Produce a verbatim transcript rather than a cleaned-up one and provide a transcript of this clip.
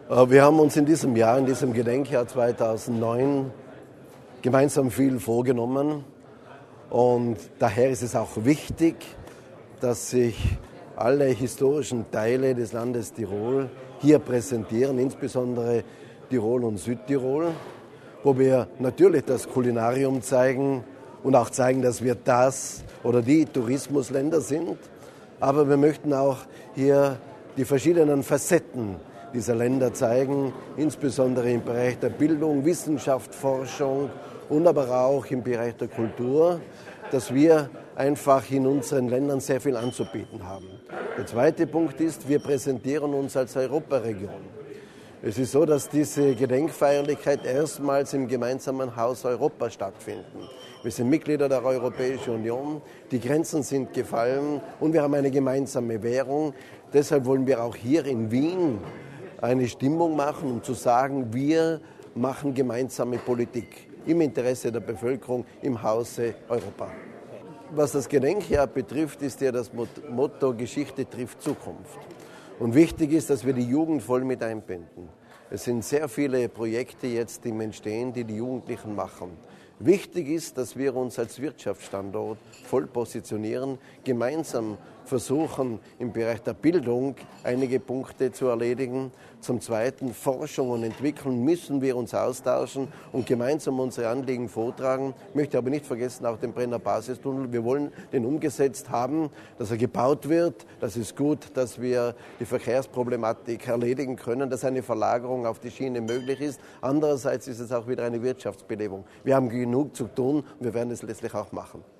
Wir haben uns in diesem Jahr, in diesem Gedenkjahr zweitausendneun, gemeinsam viel vorgenommen. Und daher ist es auch wichtig, dass sich alle historischen Teile des Landes Tirol hier präsentieren, insbesondere Tirol und Südtirol, wo wir natürlich das Kulinarium zeigen und auch zeigen, dass wir das oder die Tourismusländer sind. Aber wir möchten auch hier die verschiedenen Facetten dieser Länder zeigen, insbesondere im Bereich der Bildung, Wissenschaft, Forschung und aber auch im Bereich der Kultur, dass wir einfach in unseren Ländern sehr viel anzubieten haben. Der zweite Punkt ist, wir präsentieren uns als Europaregion. Es ist so, dass diese Gedenkfeierlichkeit erstmals im gemeinsamen Haus Europa stattfinden. Wir sind Mitglieder der Europäischen Union, die Grenzen sind gefallen und wir haben eine gemeinsame Währung. Deshalb wollen wir auch hier in Wien eine Stimmung machen, um zu sagen, wir machen gemeinsame Politik im Interesse der Bevölkerung im Hause Europa. Was das Gedenkjahr betrifft, ist ja das Motto Geschichte trifft Zukunft. Und wichtig ist, dass wir die Jugend voll mit einbinden. Es sind sehr viele Projekte jetzt im Entstehen, die die Jugendlichen machen. Wichtig ist, dass wir uns als Wirtschaftsstandort voll positionieren, gemeinsam versuchen, im Bereich der Bildung einige Punkte zu erledigen. Zum Zweiten, Forschung und Entwicklung müssen wir uns austauschen und gemeinsam unsere Anliegen vortragen. Ich möchte aber nicht vergessen, auch den Brenner Basistunnel. Wir wollen den umgesetzt haben, dass er gebaut wird. Das ist gut, dass wir die Verkehrsproblematik erledigen können, dass eine Verlagerung auf die Schiene möglich ist. Andererseits ist es auch wieder eine Wirtschaftsbelebung. Wir haben genug zu tun und wir werden es letztlich auch machen.